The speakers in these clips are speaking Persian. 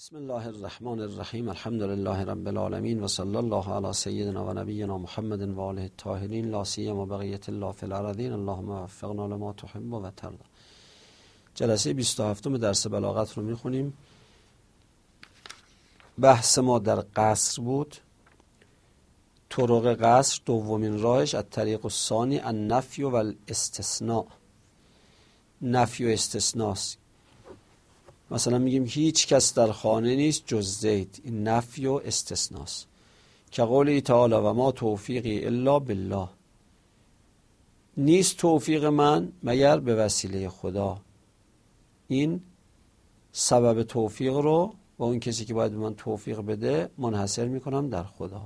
بسم الله الرحمن الرحیم. الحمد لله رب العالمین و صلی الله علی سیدنا و نبینا محمد و آله الطاهرین لا سیما بقیة الله فی الارضین اللهم وفقنا لما تحب و ترضی. جلسه 27 درس بلاغت رو میخونیم. بحث ما در قصر بود. طرق قصر دومین راهش الطریق الثانی النفی و الاستثناء. نفی و استثناست. مثلا میگیم هیچ کس در خانه نیست جز زید. این نفی و استثناست. که قولی تعالی و ما توفیقی الا بالله. نیست توفیق من مگر به وسیله خدا. این سبب توفیق رو و اون کسی که باید به من توفیق بده منحصر میکنم در خدا.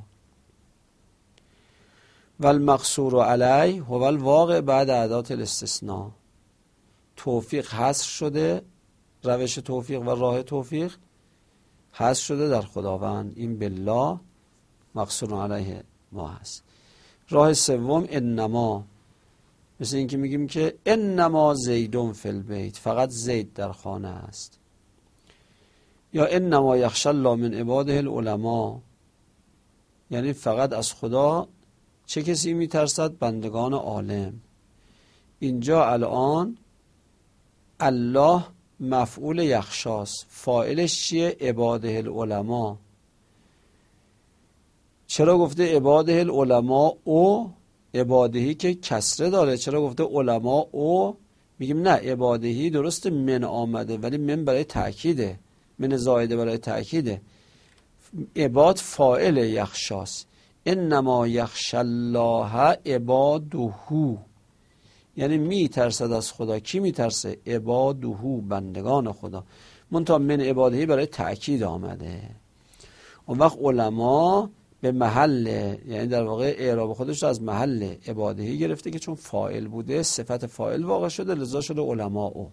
و المقصور علیه هو الواقع بعد ادات الاستثناء. توفیق حصر شده، روش توفیق و راه توفیق حصر شده در خداوند. این بالله مقصور علیه ما هست. راه سوم انما، مثل این که میگیم که انما زیدون فی البیت، فقط زید در خانه است. یا انما یخشی الله من عباده العلماء، یعنی فقط از خدا چه کسی میترسد؟ بندگان عالم. اینجا الان الله مفعول یخشاست، فاعلش چیه؟ عباده العلماء. چرا گفته عباده العلماء او؟ عبادهی که کسره داره. چرا گفته علماء او؟ میگیم نه، عبادهی درست من آمده ولی من برای تأکیده، من زائده برای تأکیده. عباد فاعل یخشاست. انما یخشی الله عباده، یعنی می ترسد از خدا. کی می ترسه؟ عباده، بندگان خدا. منتها من عبادهی برای تأکید آمده. اون وقت علما به محل، یعنی در واقع اعراب خودش رو از محل عبادهی گرفته که چون فاعل بوده صفت فاعل واقع شده، لذا شده علما او.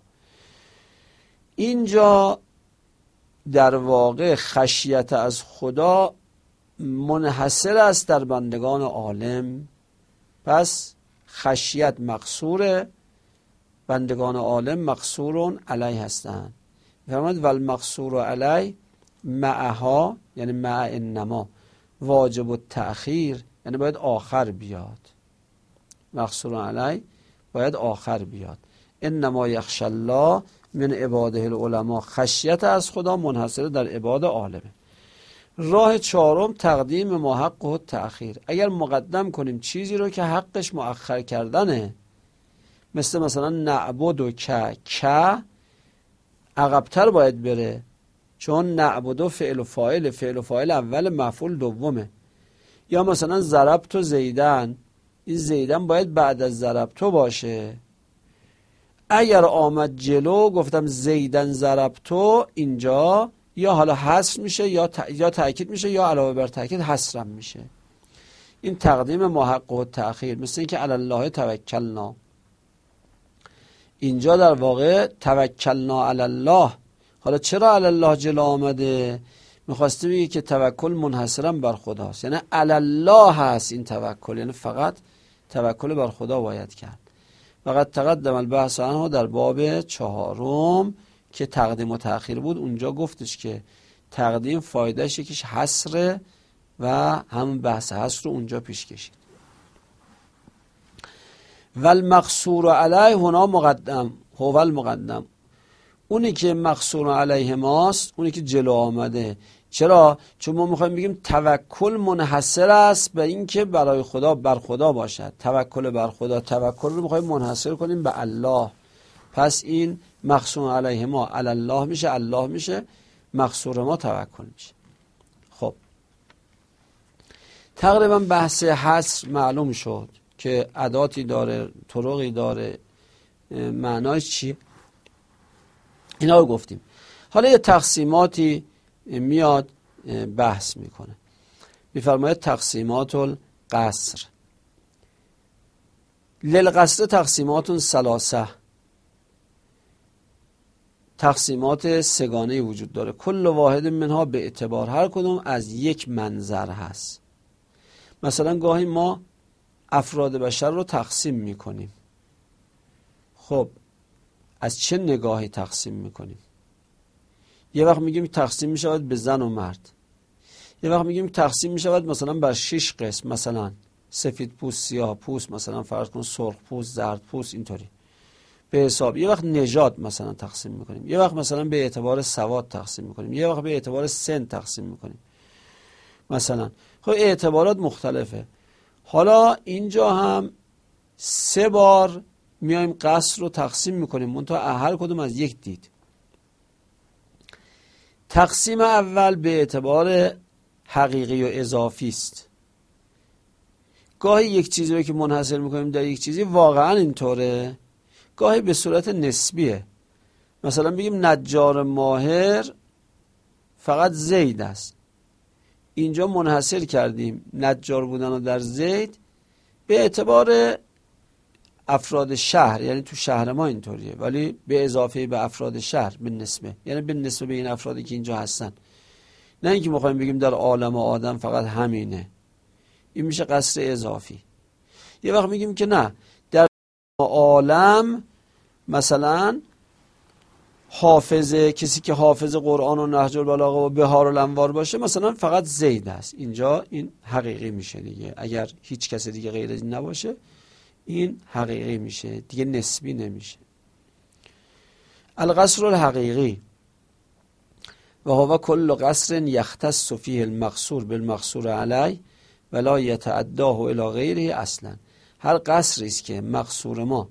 اینجا در واقع خشیت از خدا منحصر است در بندگان عالم. پس خشیت مقصوره، بندگان عالم مقصورون علیه هستند. فرمود ول مقصور علیه معها، یعنی مع انما واجب التأخیر، یعنی باید آخر بیاد. مقصور علیه باید آخر بیاد. انما یخشی الله من عباده العلماء، خشیت از خدا منحصر در عباد عالمه. راه چهارم تقدیم ما حقه التأخیر. اگر مقدم کنیم چیزی رو که حقش مؤخر کردنه، مثلا نعبد و که عقبتر باید بره، چون نعبد و فعل و فاعل، فعل و فاعل اول مفعول دومه. یا مثلا ضربت زیدن، این زیدن باید بعد از ضربت باشه. اگر آمد جلو گفتم زیدن ضربت، اینجا یا حالا حصر میشه یا تأکید میشه یا علاوه بر تأکید حصرم میشه. این تقدیم محق و تأخیر. مثل این که علی الله توکلنا، اینجا در واقع توکلنا علی الله. حالا چرا علی الله جلو آمده؟ میخواسته بگه که توکل منحصرا بر خداست، یعنی علی الله هست این توکل، یعنی فقط توکل بر خدا باید کرد. فقط تقدم البحث عنه در باب چهارم که تقدیم و تأخیر بود. اونجا گفتش که تقدیم فایدهش یکیش حصره و همون بحث حصر رو اونجا پیش کشید. والمقصور علیه هنا مقدم، هو المقدم. اونی که مقصور علیه ماست، اونی که جلو آمده. چرا؟ چون ما میخوایم بگیم توکل منحصر است به این که برای خدا، بر خدا باشد. توکل بر خدا، توکل رو میخوایم منحصر کنیم به الله. پس این مقصور علیه ما علی الله میشه، الله میشه، مقصور ما توکل میشه. خب تقریبا بحث حصر معلوم شد که اداتی داره، طرقی داره، معناش چیه، اینا رو گفتیم. حالا یه تقسیماتی میاد بحث میکنه. میفرماید تقسیمات القصر. للقصر تقسیمات ثلاثه، تقسیمات سگانه وجود داره. کل واحد منها به اعتبار، هر کدوم از یک منظر هست. مثلا گاهی ما افراد بشر رو تقسیم میکنیم. خب از چه نگاهی تقسیم میکنیم؟ یه وقت میگیم تقسیم میشود به زن و مرد، یه وقت میگیم تقسیم میشود مثلا بر 6 قسم، مثلا سفید پوست، سیاه پوست، مثلا فرض کن سرخ پوست، زرد پوست، اینطوری به حساب. یه وقت نژاد مثلا تقسیم میکنیم، یه وقت مثلا به اعتبار سواد تقسیم میکنیم، یه وقت به اعتبار سن تقسیم میکنیم مثلا. خب اعتبارات مختلفه. حالا اینجا هم 3 بار میایم قصر رو تقسیم میکنیم، منتها هر کدوم از یک دید. تقسیم اول به اعتبار حقیقی و اضافی است. گاهی یک چیزی رو که منحصر میکنیم در یک چیزی واقعا اینطوره، گاهی به صورت نسبیه. مثلا بگیم نجار ماهر فقط زید است، اینجا منحصر کردیم نجار بودن رو در زید به اعتبار افراد شهر، یعنی تو شهر ما اینطوریه، ولی به اضافه به افراد شهر، به نسبه، یعنی به نسبه به این افرادی که اینجا هستن. نه اینکه میخوایم بگیم در عالم آدم فقط همینه، این میشه قصر اضافی. یه وقت میگیم که نه، در عالم مثلا حافظه، کسی که حافظ قرآن و نهج البلاغه و بهار الانوار باشه مثلا فقط زید است، اینجا این حقیقی میشه دیگه. اگر هیچ کسی دیگه غیر از این نباشه این حقیقی میشه دیگه، نسبی نمیشه. القصر الحقیقی و هو کل قصر یختص فیه المقصور بالمقصور علیه ولا یتعداه الی غیره اصلا. هر قصری است که مقصور ما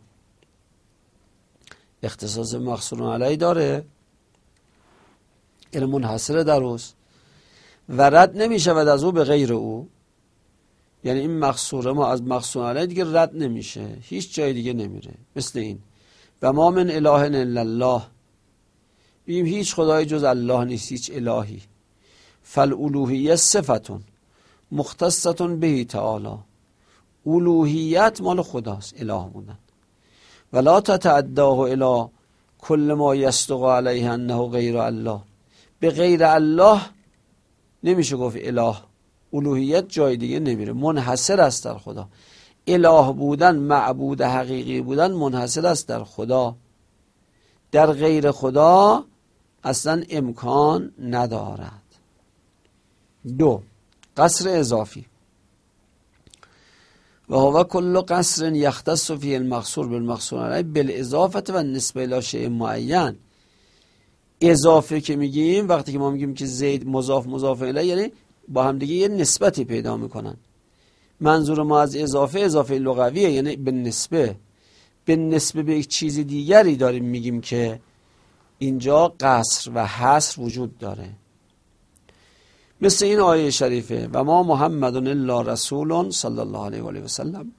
اختصاص مقصور علیه داره، یعنی منحصر در اوست و رد نمی شود از او به غیر او، یعنی این مقصور ما از مقصور علیه دیگه رد نمیشه، هیچ جای دیگه نمیره. مثل این و ما من اله الا الله، بگیم هیچ خدای جز الله نیست، هیچ الهی. فالالوهیه صفتون مختصتون به تعالی، الوهیت مال خداست، اله بودن. ولا تتعداه الی کل ما یصدق علیه انه غیر الله، به غیر الله نمیشه گفت اله، الوهیت جای دیگه نمیره، منحصر است در خدا. اله بودن، معبود حقیقی بودن منحصر است در خدا، در غیر خدا اصلا امکان ندارد. 2. قصر اضافی و هو کل قصر یختص فیه المقصور بالمقصور علیه بالاضافه و نسبه الی شیء معین. اضافه که میگیم وقتی که ما میگیم که زید مضاف مضاف الیه، یعنی با هم دیگه یه نسبتی پیدا میکنن. منظور ما از اضافه لغویه، یعنی به نسبه به یک چیز دیگری داریم میگیم که اینجا قصر و حصر وجود داره. مثل این آیه شریفه و ما محمد الا رسول صلی الله علیه و آله و سلم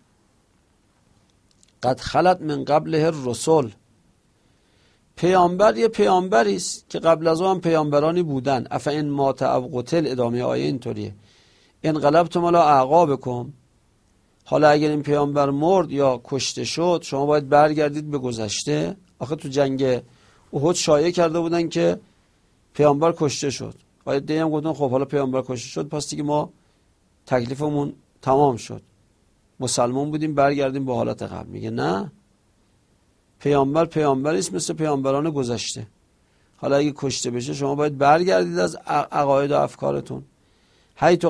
قد خلت من قبله الرسل. پیامبر یه پیامبری است که قبل از او هم پیامبرانی بودن. افئن مات او قتل، ادامه آیه اینطوریه، انقلبتم علی اعقابکم، حالا اگر این پیامبر مرد یا کشته شد شما باید برگردید به گذشته. آخه تو جنگ احد شایعه کرده بودن که پیامبر کشته شد، باید دیگه هم گفتن خب حالا پیامبر کشته شد پس دیگه ما تکلیفمون تمام شد، مسلمان بودیم برگردیم به حالت قبل. میگه نه، پیامبری است مثل پیامبران گذشته، حالا اگه کشته بشه شما باید برگردید از عقاید و افکارتون. حیث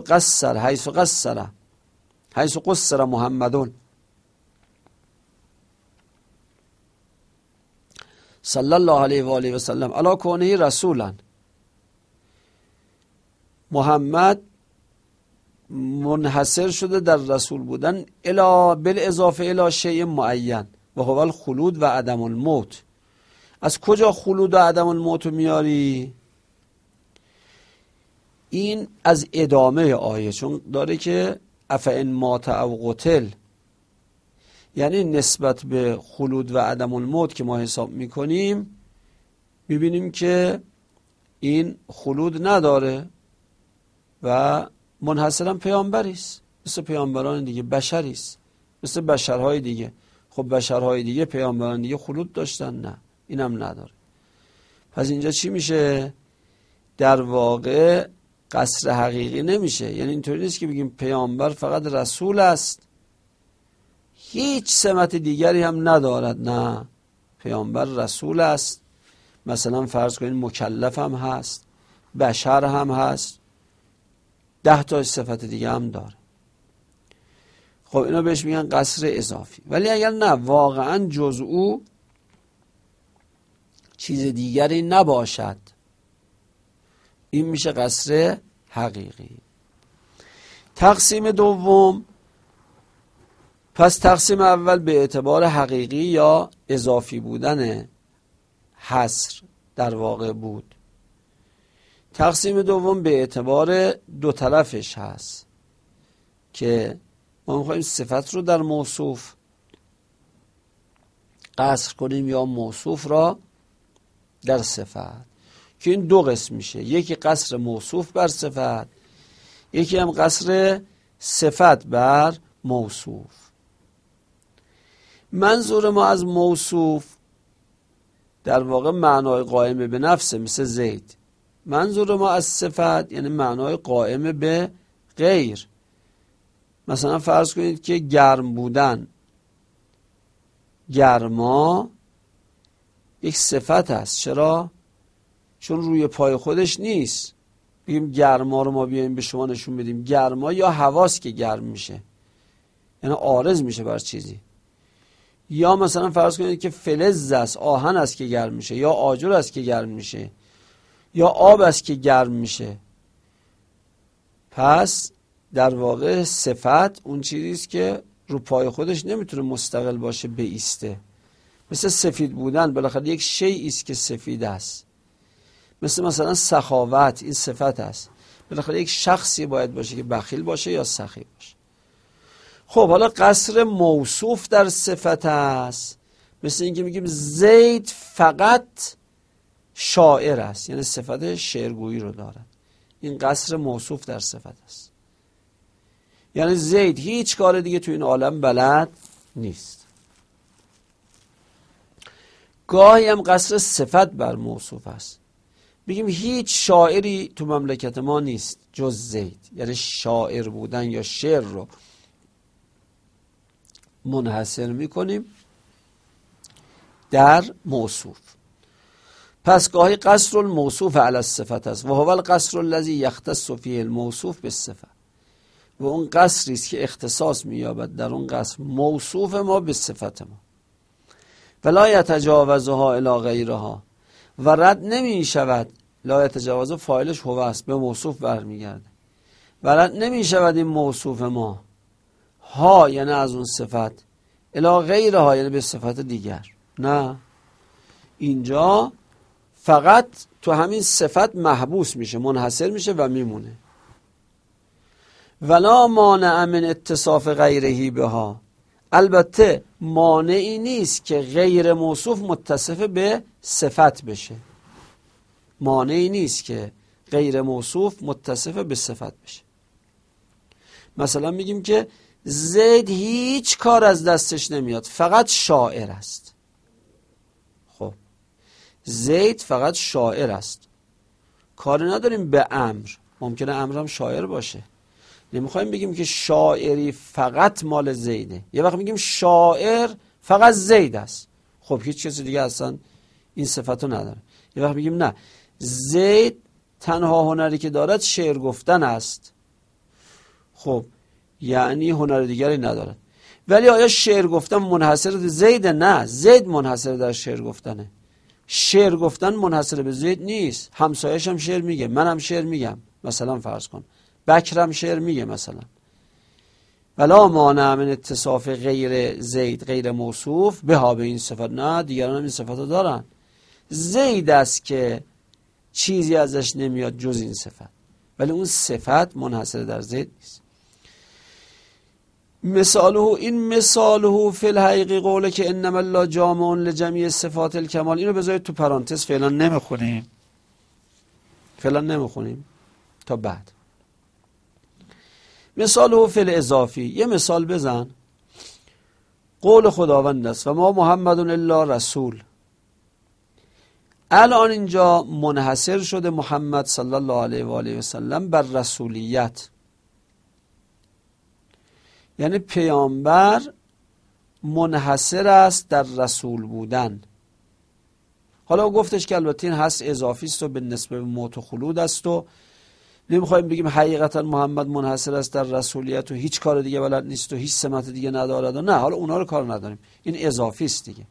قصر محمدون صلی الله علیه و آله و سلم علی کونه رسولا. محمد منحصر شده در رسول بودن بالاضافه الی شیء معین و هو الخلود و عدم الموت. از کجا خلود و عدم الموت میاری؟ این از ادامه آیه، چون داره که افئن مات او قتل، یعنی نسبت به خلود و عدم الموت که ما حساب میکنیم میبینیم که این خلود نداره و منحصرا پیامبریست مثل پیامبران دیگه، بشریست مثل بشرهای دیگه. خب بشرهای دیگه پیامبران دیگه خلود داشتن؟ نه، اینم نداره. پس اینجا چی میشه؟ در واقع قصر حقیقی نمیشه، یعنی اینطوری نیست که بگیم پیامبر فقط رسول است هیچ سمت دیگری هم ندارد. نه، پیامبر رسول است مثلا فرض کنید مکلف هم هست، بشر هم هست، 10 تا صفت دیگه هم داره. خب اینا بهش میگن قصر اضافی. ولی اگر نه واقعا جز او چیز دیگری نباشد، این میشه قصر حقیقی. تقسیم دوم، پس تقسیم اول به اعتبار حقیقی یا اضافی بودن حصر در واقع بود. تقسیم دوم به اعتبار دو طرفش هست که ما میخوایم صفت رو در موصوف قصر کنیم یا موصوف را در صفت، که این دو قسم میشه، یکی قصر موصوف بر صفت، یکی هم قصر صفت بر موصوف. منظور ما از موصوف در واقع معنای قائم به نفسه، مثل زید. منظور ما از صفت یعنی معنای قائم به غیر. مثلا فرض کنید که گرم بودن، گرما یک صفت است. چرا؟ چون روی پای خودش نیست بگیم گرما رو ما بیایم به شما نشون بدیم. گرما یا هواست که گرم میشه، یعنی عارض میشه بر چیزی. یا مثلا فرض کنید که فلز است، آهن است که گرم میشه، یا آجر است که گرم میشه، یا آب است که گرم میشه. پس در واقع صفت اون چیزیست که رو پای خودش نمیتونه مستقل باشه، بایسته. مثل سفید بودن، بالاخره یک شیئی است که سفید است. مثلا سخاوت، این صفت است. بالاخره یک شخصی باید باشه که بخیل باشه یا سخی باشه. خب حالا قصر موصوف در صفت است، مثل اینکه میگیم زید فقط شاعر است، یعنی صفت شعرگویی رو دارد. این قصر موصوف در صفت است، یعنی زید هیچ کار دیگه تو این عالم بلد نیست. گاهی هم قصر صفت بر موصوف است، بگیم هیچ شاعری تو مملکت ما نیست جز زید، یعنی شاعر بودن یا شعر رو منحصر میکنیم در موصوف. پس گاهی قصر الموصوف علی الصفت است و هو القصر الذی یختص فیه الموصوف بالصفه، و اون قصری است که اختصاص مییابد در اون قصر موصوف ما به صفت ما. ولا یتجاوزها الی غیرها، و رد نمی شود. لا یتجاوز فاعلش هو است، به موصوف برمیگرده. و رد نمی شود این موصوف ما ها، یعنی از اون صفت، الی غیرها یعنی به صفت دیگر. نه، اینجا فقط تو همین صفت محبوس میشه، منحصر میشه و میمونه. ولا مانع من اتصاف غیرهی بها، البته مانعی نیست که غیر موصوف متصف به صفت بشه. مانعی نیست که غیر موصوف متصف به صفت بشه. مثلا میگیم که زید هیچ کار از دستش نمیاد، فقط شاعر است. خب زید فقط شاعر است، کاری نداریم به امر، ممکنه امر هم شاعر باشه. نمیخوایم بگیم که شاعری فقط مال زیده. یه وقت میگیم شاعر فقط زید است، خب هیچ کسی دیگه اصلا این صفتو نداره. یه وقت میگیم نه، زید تنها هنری که دارد شعر گفتن است، خب یعنی هنر دیگری ندارد. ولی آیا شعر گفتن منحصر به زید؟ نه، زید منحصر در شعر گفتنه. شعر گفتن منحصر به زید نیست، همسایش هم شعر میگه، منم شعر میگم. مثلا فرض کن بکرم شعر میگه مثلا. ولا مانع من اتصاف غیر زید غیر موصوف بها، به این صفت. نه، دیگران هم این صفت رو دارن. زید است که چیزی ازش نمیاد جز این صفت، ولی اون صفت منحصر در زید نیست. مثاله، این مثاله فی الحقیقی قوله که انما الله جامع لجمیع صفات الکمال. اینو بذارید تو پرانتز، فعلا نمیخونیم تا بعد. مثاله فی الاضافی، یه مثال بزن. قول خداوند است و ما محمد الا رسول. الان اینجا منحصر شده محمد صلی الله علیه و آله و سلم بر رسولیت، یعنی پیامبر منحصر است در رسول بودن. حالا او گفتش که البته این هست اضافی است و به نسبت موت و خلود است و نمیخوایم بگیم حقیقتا محمد منحصر است در رسولیت و هیچ کار دیگه بلد نیست و هیچ سمت دیگه ندارد و نه، حالا اونا رو کار نداریم، این اضافی است دیگه.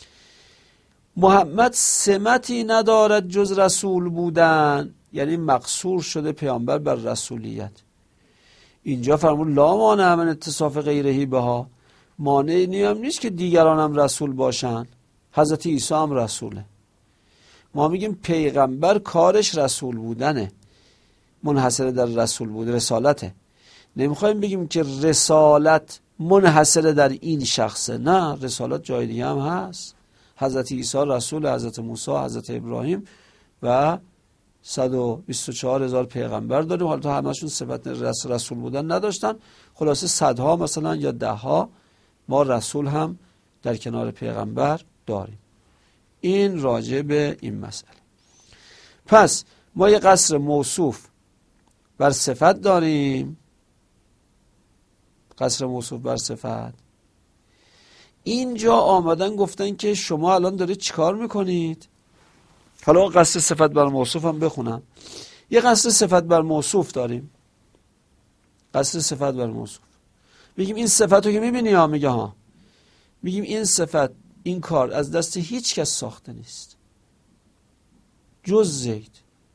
محمد سمتی ندارد جز رسول بودن، یعنی مقصور شده پیامبر بر رسولیت. اینجا فرمود لا مانع من اتصاف غیرهی بها، مانعی هم نیست که دیگران هم رسول باشن. حضرت عیسی هم رسوله. ما میگیم پیغمبر کارش رسول بودنه، منحصر در رسول بود، رسالته. نمیخوایم بگیم که رسالت منحصر در این شخصه، نه، رسالت جای دیگه هم هست. حضرت عیسی رسول، حضرت موسی، حضرت ابراهیم و 124,000 پیغمبر داریم. حالا تو همشون صفت رسول بودن نداشتن، خلاصه صدها مثلا یا دهها ما رسول هم در کنار پیغمبر داریم. این راجع به این مسئله. پس ما یه قصر موصوف بر صفت داریم، قصر موصوف بر صفت. اینجا آمدن گفتن که شما الان دارید چیکار میکنید؟ حالا قصر صفت بر موصوف هم بخونم. یه قصر صفت بر موصوف داریم، قصر صفت بر موصوف. میگیم این صفت رو که میبینی ها، میگه ها، میگیم این صفت، این کار از دست هیچ کس ساخته نیست جز زید.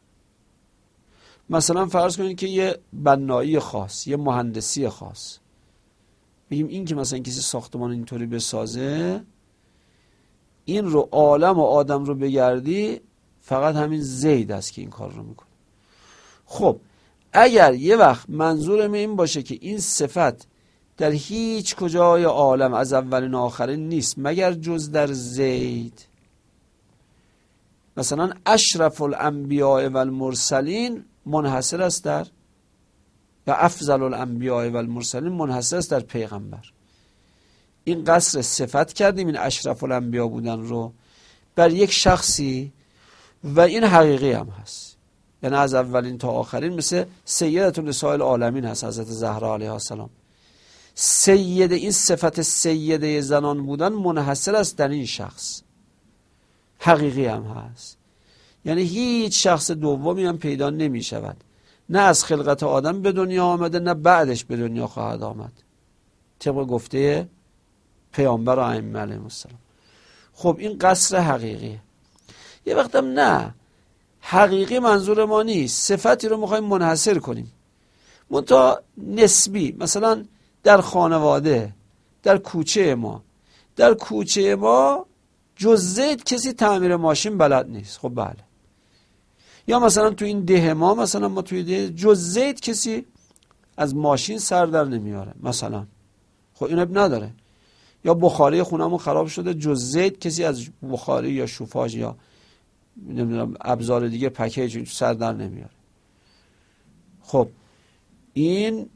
مثلا فرض کنید که یه بنایی خاص، یه مهندسی خاص، میگیم این که مثلا کسی ساختمان اینطوری بسازه، این رو عالم و آدم رو بگردی فقط همین زید است که این کار رو میکنه. خب اگر یه وقت منظورم این باشه که این صفت در هیچ کجای عالم از اولین آخرین نیست مگر جز در زید، مثلا اشرف الانبیاء و المرسلین منحصر است در، یا افضل الانبیاء و المرسلین منحصر است در پیغمبر. این قصر صفت کردیم، این اشرف الانبیاء بودن رو بر یک شخصی و این حقیقی هم هست، یعنی از اولین تا آخرین، مثل سیدة نساء العالمین هست حضرت زهرا علیها السلام. سید، این صفت سیده زنان بودن منحصر است در این شخص، حقیقی هم هست، یعنی هیچ شخص دومی هم پیدا نمی شود، نه از خلقت آدم به دنیا آمده نه بعدش به دنیا خواهد آمد، طبق گفته پیامبر و ائمه علیهم السلام. خب این قصر حقیقیه. یه وقتم نه، حقیقی منظور ما نیست، صفتی رو میخوایم منحصر کنیم منتها نسبی. مثلا در خانواده، در کوچه ما جز زید کسی تعمیر ماشین بلد نیست. خب بله. یا مثلا تو این ده ما، مثلا ما توی ده جز زید کسی از ماشین سر در نمیاره مثلا، خب این اب نداره. یا بخاری خونمون خراب شده، جز زید کسی از بخاری یا شوفاژ یا نمیدونم ابزار دیگه پکیج سر در نمیاره. خب این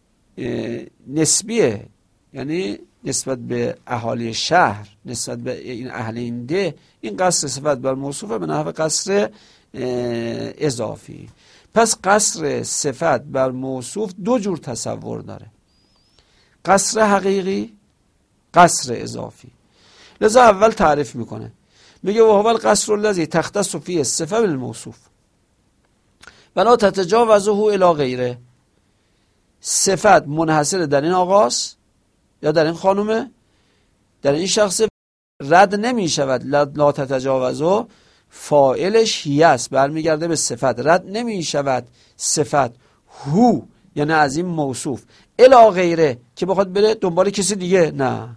نسبیه، یعنی نسبت به اهالی شهر، نسبت به این اهل این ده، این قصر صفت بر موصوفه به نحو قصر اضافی. پس قصر صفت بر موصوف دو جور تصور داره، قصر حقیقی، قصر اضافی. لذا اول تعریف میکنه، میگه و هو القصر الذی تختص فیه الصفه بالموصوف ولا تتجاوزه الی غیره. صفت منحصر در این آقاست یا در این خانومه، در این شخص، رد نمی شود. لا تتجاوزه فاعلش هی است، برمیگرده به صفت، رد نمی شود صفت هو، یعنی از این موصوف، الی غیره که بخواد بره دنبال کسی دیگه، نه،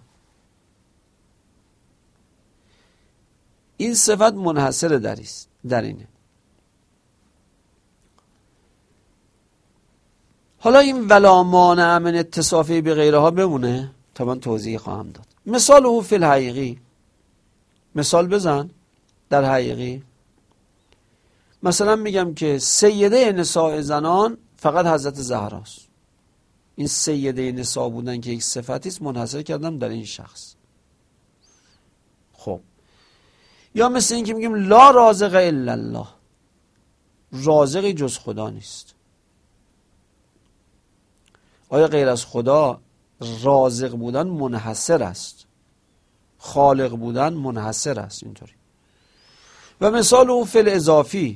این صفت منحصر در اینه. حالا این ولا مانع من اتصافی به غیرها بمونه تا من توضیح خواهم داد. مثال او فی الحقیقی، مثال بزن در حقیقی. مثلا میگم که سیده نساء زنان فقط حضرت زهراست. این سیده نساء بودن که یک صفتی است منحصر کردم در این شخص. خب یا مثل این که میگیم لا رازق الا الله، رازقی جز خدا نیست. آیا غیر از خدا رازق بودن منحصر است؟ خالق بودن منحصر است؟ اینطوری. و مثال اون فعل اضافی،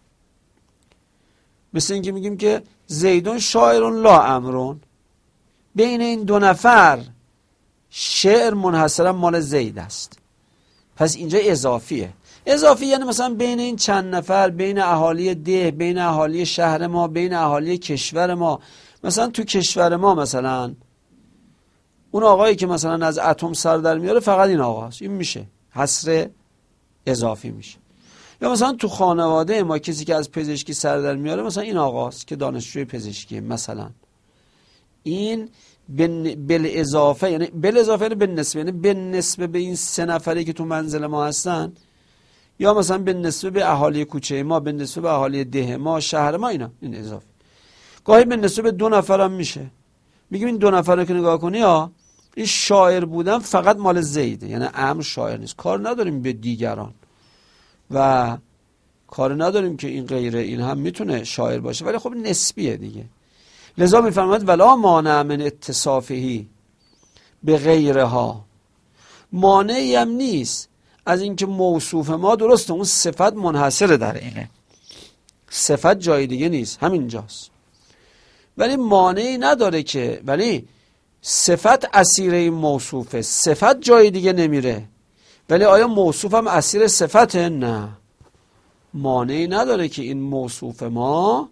مثل اینکه میگیم که زیدون شاعرون لا امرون، بین این دو نفر شعر منحصرا مال زید است. پس اینجا اضافیه. اضافی یعنی مثلا بین این چند نفر، بین اهالی ده، بین اهالی شهر ما، بین اهالی کشور ما. مثلا تو کشور ما مثلا اون آقایی که مثلا از اتم سر در میاره فقط این آقاست، این میشه حصر اضافی میشه. یا مثلا تو خانواده ما کسی که از پزشکی سر در میاره مثلا این آقاست که دانشجوی پزشکی مثلا. این بالاضافه یعنی بالاضافه یعنی بالنسبه، یعنی بالنسبه به این سه نفری که تو منزل ما هستن، یا مثلا بالنسبه به اهالی کوچه ما، بالنسبه به اهالی ده ما، شهر ما، اینا این اضافه. گاهی بالنسبه به دو نفر هم میشه، میگیم این دو نفر رو که نگاه کنی ها، این شاعر بودن فقط مال زیده، یعنی عمرو شاعر نیست. کار نداریم به دیگران و کار نداریم که این غیره این هم میتونه شاعر باشه، ولی خب نسبیه دیگه. لذا میفرماید ولا مانع من اتصافهی به غیرها، مانعی هم نیست از اینکه موصوف ما، درسته اون صفت منحصره در اینه، صفت جای دیگه نیست، همینجاست، ولی مانعی نداره که، ولی صفت اسیر این موصوفه، صفت جای دیگه نمیره. ولی آیا موصوف هم اسیر صفته؟ نه، مانعی نداره که این موصوف ما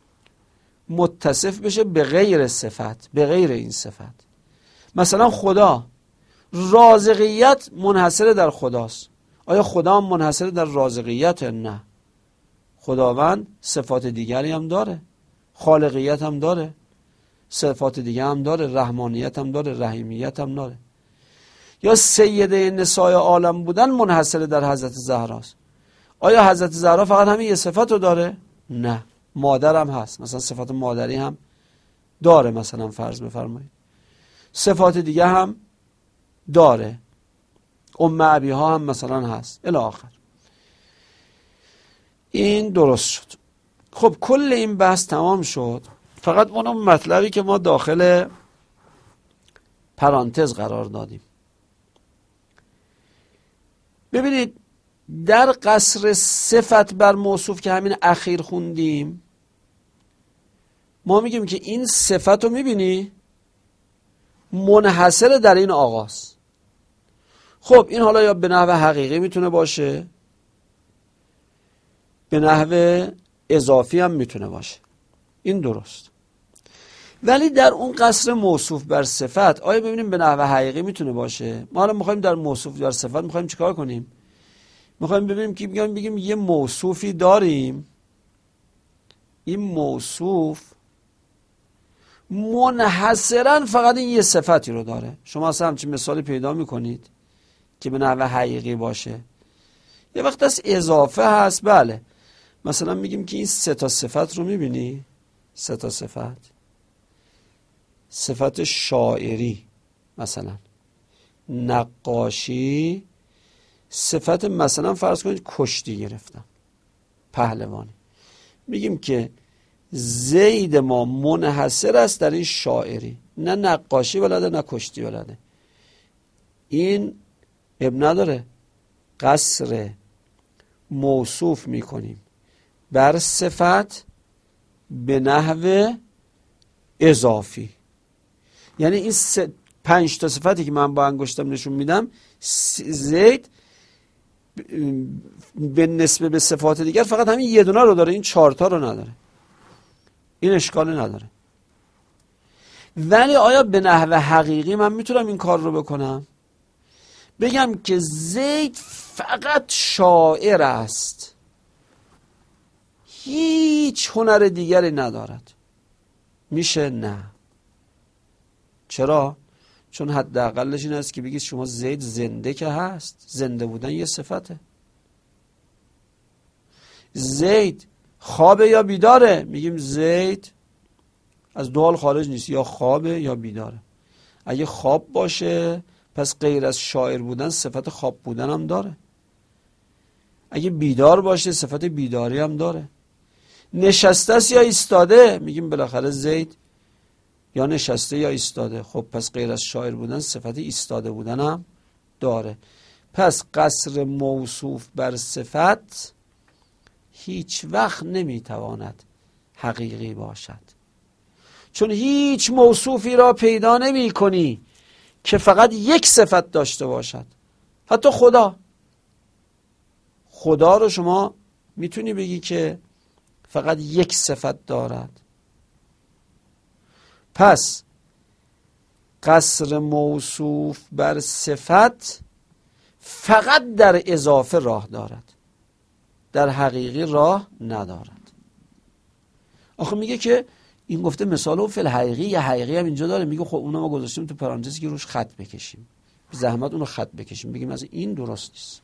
متصف بشه به غیر صفت، به غیر این صفت. مثلا خدا، رازقیت منحصر در خداست، آیا خدا هم منحصر در رازقیت؟ نه، خداوند صفات دیگری هم داره، خالقیت هم داره، صفات دیگه هم داره، رحمانیت هم داره، رحیمیت هم داره. یا سیده نسای عالم بودن منحصر در حضرت زهراست، آیا حضرت زهرا فقط همین یه صفت رو داره؟ نه، مادر هم هست، مثلا صفات مادری هم داره، مثلا فرض بفرمایید صفات دیگه هم داره، ام ابیها هم مثلا هست الی آخر. این درست شد. خب کل این بحث تمام شد، فقط اون مطلبی که ما داخل پرانتز قرار دادیم. ببینید در قصر صفت بر موصوف که همین اخیر خوندیم، ما میگیم که این صفت رو میبینی منحصر در این آقاست. خب این حالا یا به نحو حقیقی میتونه باشه، به نحو اضافی هم میتونه باشه، این درست. ولی در اون قصر موصوف بر صفت آیا ببینیم به نحو حقیقی میتونه باشه؟ ما حالا میخوایم در موصوف بر صفت میخوایم چیکار کنیم؟ میخوایم ببینیم که بگیم یه موصوفی داریم، این موصوف منحصرا فقط این یه صفتی رو داره. شما اصلا همچین مثالی پیدا میکنید که به نحو حقیقی باشه؟ یه وقت از اضافه هست، بله، مثلا میگیم که این سه تا صفت رو میبینی، سه تا صفت شاعری، مثلا نقاشی، صفت مثلا فرض کنید کشتی گرفتم، پهلوانی، میگیم که زید ما منحصر است در این شاعری، نه نقاشی بلده نه کشتی بلده. این اب نداره، قصر موصوف میکنیم بر صفت به نحو اضافی. یعنی این 5 تا صفتی که من با انگشتم نشون میدم، زید به نسبت به صفات دیگر فقط همین یه دونه رو داره، این 4 تا رو نداره، این اشکالی نداره. ولی آیا به نحو حقیقی من میتونم این کار رو بکنم؟ بگم که زید فقط شاعر است، هیچ هنر دیگری ندارد، میشه؟ نه. چرا؟ چون حداقلش این است که بگید شما زید زنده که هست، زنده بودن یه صفته. زید خوابه یا بیداره؟ میگیم زید از دو حال خارج نیست، یا خوابه یا بیداره. اگه خواب باشه پس غیر از شاعر بودن صفت خواب بودن هم داره، اگه بیدار باشه صفت بیداری هم داره. نشسته است یا ایستاده؟ میگیم بالاخره زید یا نشسته یا ایستاده، خب پس غیر از شاعر بودن صفت ایستاده بودن هم داره. پس قصر موصوف بر صفت هیچ وقت نمیتواند حقیقی باشد، چون هیچ موصوفی را پیدا نمی کنی که فقط یک صفت داشته باشد. حتی خدا رو شما میتونی بگی که فقط یک صفت دارد. پس قصر موصوف بر صفت فقط در اضافه راه دارد، در حقیقی راه ندارد. آخه میگه که این گفته مثالو فی الحقیقی، یه حقیقی هم اینجا داره. میگه خب اونو ما گذاشتیم تو پرانتز که روش خط بکشیم، زحمت اونو خط بکشیم، بگیم از این درست نیست.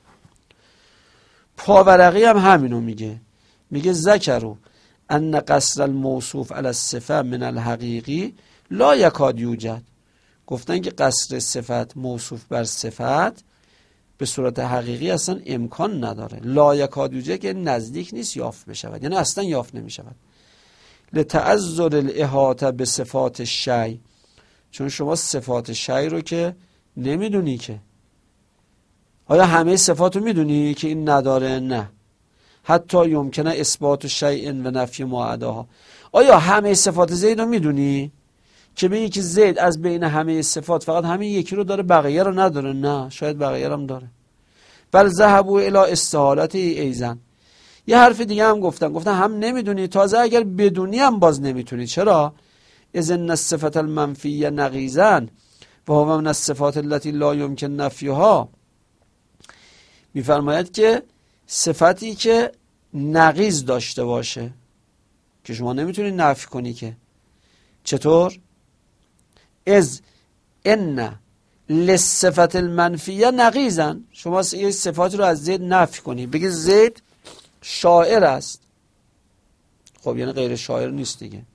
پاورقی هم همینو میگه ذکروا ان قصر الموصوف علی الصفه من الحقیقی لا یکاد یوجد. گفتن که قصر صفت موصوف بر صفت به صورت حقیقی اصلا امکان نداره. لا یکاد یوجد که نزدیک نیست یافت بشود، یعنی اصلا یافت نمیشود. لتعذر الاحاطه به صفات شیء، چون شما صفات شیء رو که نمیدونی که. آیا همه صفات رو میدونی که این نداره؟ نه. حتی یمکنه اثبات شیء و نفی ما عداها. آیا همه صفات زید رو میدونی که بگی که زید از بین همه صفات فقط همین یکی رو داره بقیه رو نداره؟ نه، شاید بقیه رو هم داره. بل ذهبوا الی استحالته ایزن. یه حرف دیگه هم گفتن هم نمیدونی، تازه اگر بدونی هم باز نمیتونی. چرا؟ اذن الصفات المنفیه نقیزن و هو من الصفات التي لا یمکن نفیها. میفرماید که صفتی که نقیض داشته باشه که شما نمیتونی نفی کنی که. چطور؟ از ان للصفات المنفیه نقیزن. شما یه صفات رو از زید نفی کنی، بگی زید شاعر است، خب یعنی غیر شاعر نیست دیگه.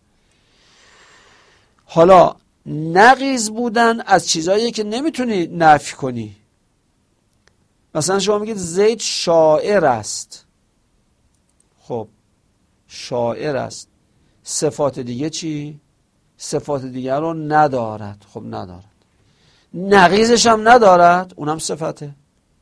حالا نقیض بودن از چیزایی که نمیتونی نفی کنی. مثلا شما میگید زید شاعر است، خب شاعر است، صفات دیگه چی؟ صفات دیگه رو ندارد. خب ندارد. نقیضش هم ندارد، اونم صفته.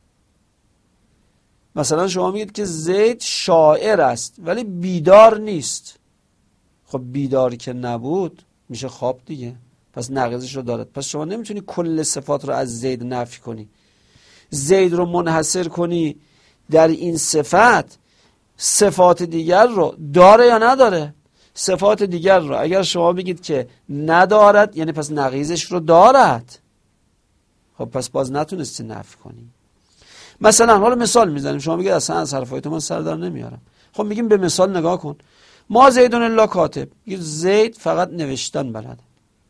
مثلا شما میگید که زید شاعر است ولی بیدار نیست. خب بیدار که نبود میشه خواب دیگه، پس نقیضش رو دارد. پس شما نمیتونی کل صفات رو از زید نفی کنی. زید رو منحصر کنی در این صفت، صفات دیگر رو داره یا نداره؟ صفات دیگر رو اگر شما بگید که ندارد، یعنی پس نقیضش رو دارد. خب پس باز نتونستی نفی کنی. مثلا حالا مثال میزنیم، شما میگید اصلا از حرفای تو من سردار نمیارم. خب میگیم به مثال نگاه کن. ما زیدون الا کاتب، زید فقط نوشتن بلده.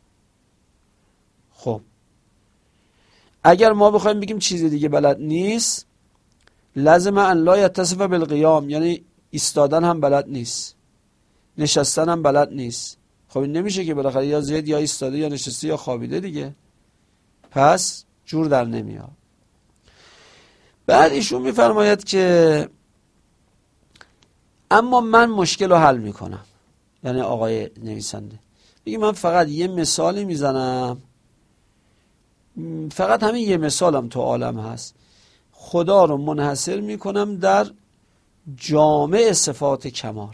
خب اگر ما بخوایم بگیم چیز دیگه بلد نیست، لازم ان لا یتصف بالقیام، یعنی ایستادن هم بلد نیست، نشستن هم بلد نیست. خب این نمیشه که بالاخره یا زید یا ایستاده یا نشسته یا خوابیده دیگه، پس جور در نمیاد. بعد ایشون میفرماید که اما من مشکل رو حل میکنم، یعنی آقای نویسنده میگه من فقط یه مثالی میزنم، فقط همین یه مثالم تو عالم هست. خدا رو منحصر میکنم در جامع صفات کمال،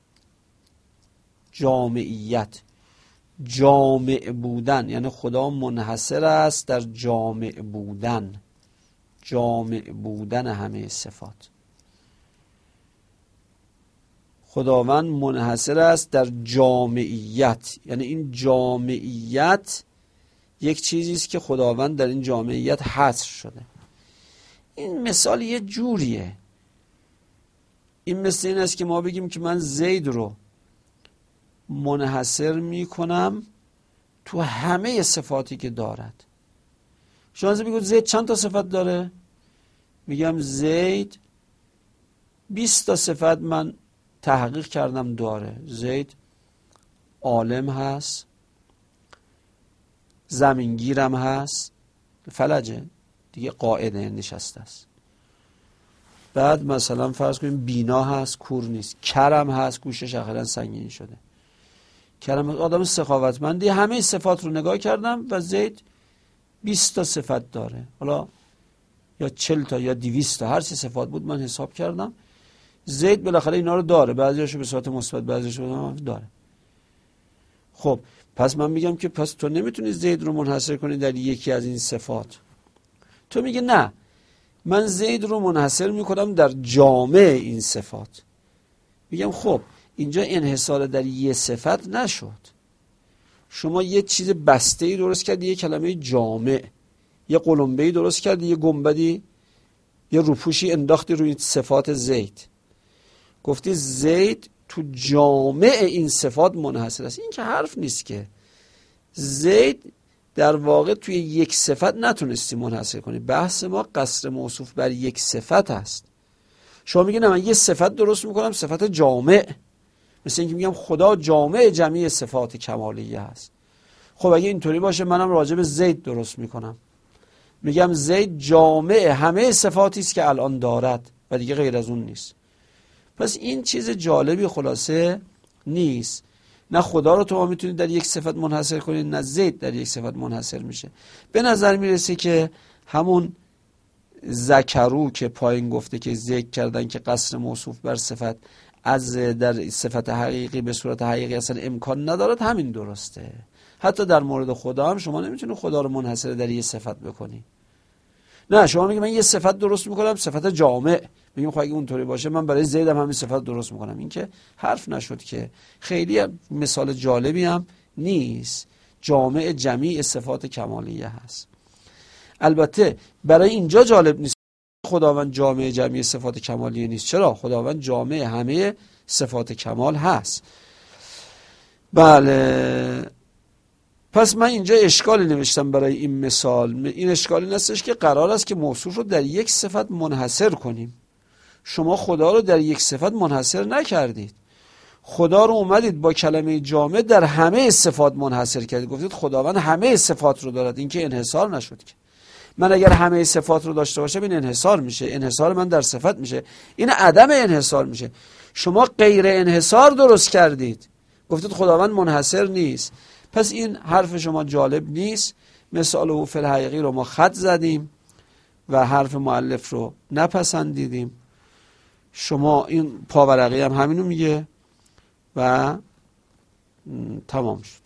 جامعیت، جامع بودن، یعنی خدا منحصر است در جامع بودن، جامع بودن همه صفات. خداوند منحصر است در جامعیت، یعنی این جامعیت یک چیزی است که خداوند در این جامعیت حصر شده. این مثال یه جوریه. این مثل این است که ما بگیم که من زید رو منحصر میکنم تو همه صفاتی که دارد. شما بگید زید چند تا صفت داره؟ میگم زید 20 تا صفت من تحقیق کردم داره. زید عالم هست، زمینگیرم هست، فلجه دیگه، قاعده نشسته است. بعد مثلا فرض کنیم بینا هست، کور نیست. کرم هست، گوشش اخیراً سنگین شده. کرم آدم سخاوتمندی. همه صفات رو نگاه کردم و زید 20 تا صفت داره. حالا یا 40 تا یا 200 تا هر چه صفات بود من حساب کردم. زید بالاخره اینا رو داره، بعضیاشو به صورت مثبت بعضیاشو داره. خب پس من میگم که پس تو نمیتونی زید رو منحصر کنی در یکی از این صفات. تو میگه نه، من زید رو منحصر میکنم در جامع این صفات. میگم خب اینجا انحصار در یه صفت نشد. شما یه چیز بسته‌ای درست کردی، یه کلمه جامع، یه قلمبه‌ای درست کردی، یه گنبدی، یه روپوشی انداختی روی صفات زید، گفتی زید تو جامع این صفات منحصر است. این که حرف نیست که. زید در واقع توی یک صفت نتونستی منحصر کنی. بحث ما قصر موصوف بر یک صفت است. شما میگی نه من یه صفت درست میکنم، صفت جامع، مثل اینکه میگم خدا جامع جمعی صفات کمالیه هست. خب اگه اینطوری باشه منم راجع به زید درست میکنم، میگم زید جامع همه صفاتی است که الان دارد و دیگه غیر از اون نیست. پس این چیز جالبی خلاصه نیست. نه خدا رو تو میتونید در یک صفت منحصر کنید، نه زید در یک صفت منحصر میشه. به نظر میرسه که همون ذکرو که پایین گفته که ذکر کردن که قصر موصوف بر صفت از در صفت حقیقی به صورت حقیقی اصلا امکان ندارد، همین درسته. حتی در مورد خدا هم شما نمیتونید خدا رو منحصر در یک صفت بکنی. نه شما میگی من یه صفت درست میکنم، صفت جامع، میگم خب اگه اونطوری باشه من برای زید هم همین صفت درست میکنم. این که حرف نشد که. خیلی مثال جالبی هم نیست. جامع جمیع صفات کمالیه هست. البته برای اینجا جالب نیست خداوند جامع جمیع صفات کمالیه نیست. چرا؟ خداوند جامع همه صفات کمال هست. بله. پس من اینجا اشکالی نوشتم برای این مثال. این اشکالی نستش که قرار است که موصوف رو در یک صفت منحصر کنیم. شما خدا رو در یک صفت منحصر نکردید. خدا رو اومدید با کلمه جامع در همه صفات منحصر کردید. گفتید خداوند همه صفات رو دارد. این که انحصار نشد که. من اگر همه صفات رو داشته باشم این انحصار میشه. انحصار من در صفت میشه. این عدم انحصار میشه. شما غیر انحصار درست کردید. گفتید خداوند منحصر نیست. پس این حرف شما جالب نیست. مثال او فی الحقیقی رو ما خط زدیم و حرف مؤلف رو نپسندیدیم. شما این پاورقی هم همینو میگه و تمام شد.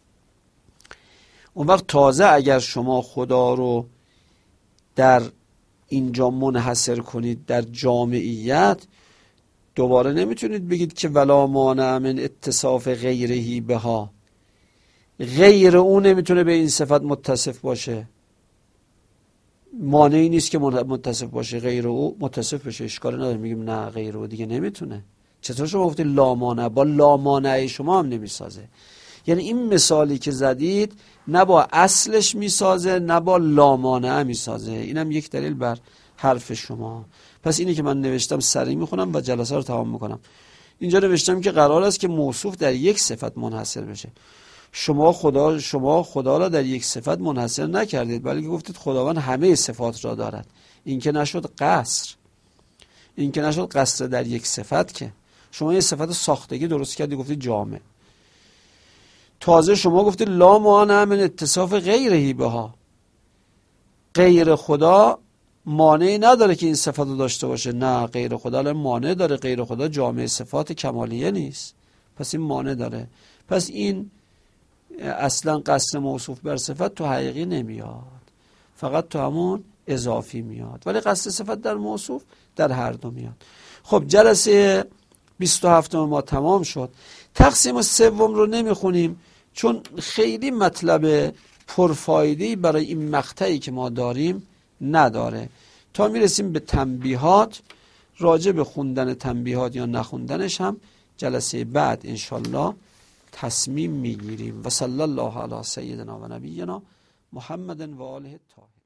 اون وقت تازه اگر شما خدا رو در اینجا منحصر کنید در جامعیت، دوباره نمیتونید بگید که ولا مانع من اتصاف غیرهی بها. غیر او نمیتونه به این صفت متصف باشه. مانعی نیست که متصف باشه. غیر او متصف بشه، اشکال نداره. میگیم نه غیر او دیگه نمیتونه. چطور شما گفتید لا مانع؟ با لا مانع شما هم نمیسازه. یعنی این مثالی که زدید نه با اصلش میسازه نه با لا مانع میسازه. اینم یک دلیل بر حرف شما. پس اینی که من نوشتم سریع میخونم و جلسه رو تمام میکنم. اینجا نوشتم که قرار است که موصوف در یک صفت منحصر بشه. شما خدا را در یک صفت منحصر نکردید، بلکه گفتید خداوند همه صفات را دارد. این که نشد قصر. این که نشد قصر در یک صفت. که شما یه صفت ساختگی درست کردید گفتید جامع. تازه شما گفتید لا مانع من اتصاف غیرهی بها. غیر خدا مانعی نداره که این صفت رو داشته باشه. نه، غیر خدا مانع داره. غیر خدا جامع صفات کمالیه نیست. پس این مانع داره. پس این اصلا قصر موصوف بر صفت تو حقیقی نمیاد، فقط تو همون اضافی میاد. ولی قصر صفت در موصوف در هر دو میاد. خب جلسه 27 ما تمام شد. تقسیم سوم رو نمیخونیم چون خیلی مطلب پرفایده‌ای برای این مقطعی که ما داریم نداره. تا میرسیم به تنبیهات، راجع به خوندن تنبیهات یا نخوندنش هم جلسه بعد انشالله تصمیم میگیریم. و صلی الله علی سیدنا و نبینا محمد و آله الطاهرین.